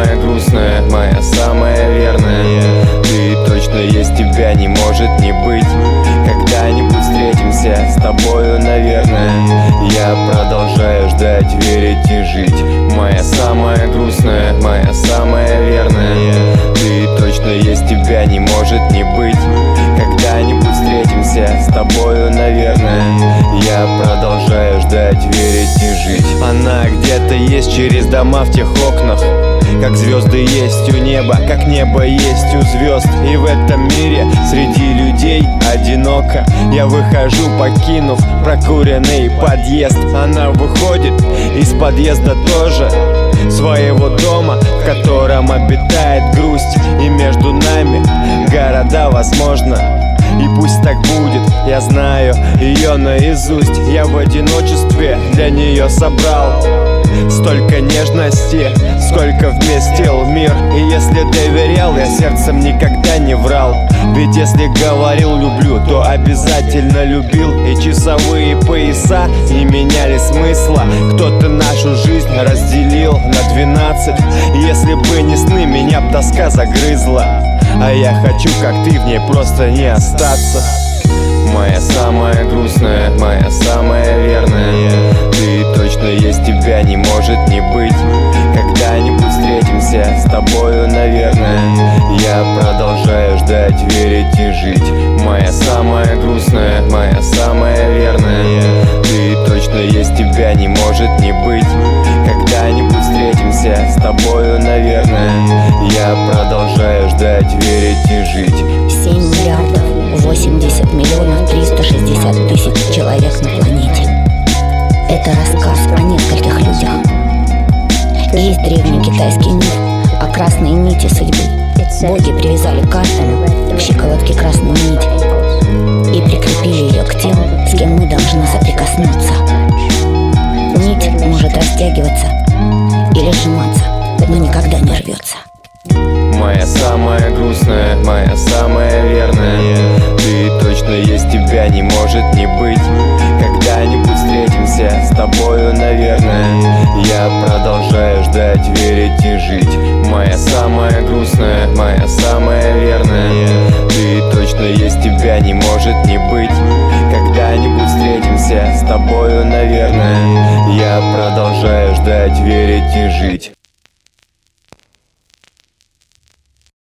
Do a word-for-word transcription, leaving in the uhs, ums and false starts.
самая грустная, моя самая верная. Ты точно есть, тебя не может не быть. Когда-нибудь встретимся с тобою, наверное. Я продолжаю ждать, верить и жить. Моя самая грустная, моя самая верная. Ты точно есть, тебя не может не быть. Когда-нибудь встретимся с тобою, наверное. Я продолжаю ждать, верить и жить. Она где-то есть через дома в тех окнах, как звезды есть у неба, как небо есть у звезд. И в этом мире среди людей одиноко я выхожу, покинув прокуренный подъезд. Она выходит из подъезда тоже, своего дома, в котором обитает грусть. И между нами города, возможно. И пусть так будет, я знаю ее наизусть. Я в одиночестве для нее собрал столько нежности, сколько вместил мир. И если доверял, я сердцем никогда не врал. Ведь если говорил люблю, то обязательно любил. И часовые пояса не меняли смысла. Кто-то нашу жизнь разделил на двенадцать. Если бы не сны, меня б тоска загрызла. А я хочу, как ты, в ней просто не остаться. Моя самая грустная, моя самая верная. Ты точно есть, тебя не может не быть. Когда-нибудь встретимся с тобою, наверное. Я продолжаю ждать, верить и жить. Моя самая грустная, моя самая верная. Ты точно есть, тебя не может не быть. Когда-нибудь встретимся с тобою, наверное. Я продолжаю ждать, верить и жить. семь миллиардов восемьдесят миллионов триста шестьдесят тысяч человек на планете. Это рассказ о нескольких людях. Есть древний китайский миф о красной нити судьбы. Боги привязали каждому к щиколотке красную нить и прикрепили ее к тем, с кем мы должны соприкоснуться. Нить может растягиваться или сжиматься, но никогда не рвется. Моя самая грустная, моя самая верная. Ты точно есть, тебя не может не быть. Когда-нибудь встретимся с тобою, наверное. Я продолжаю ждать, верить и жить. Моя самая грустная, моя самая верная. Ты точно есть, тебя не может не быть. Когда-нибудь встретимся с тобою, наверное. Я продолжаю ждать, верить и жить.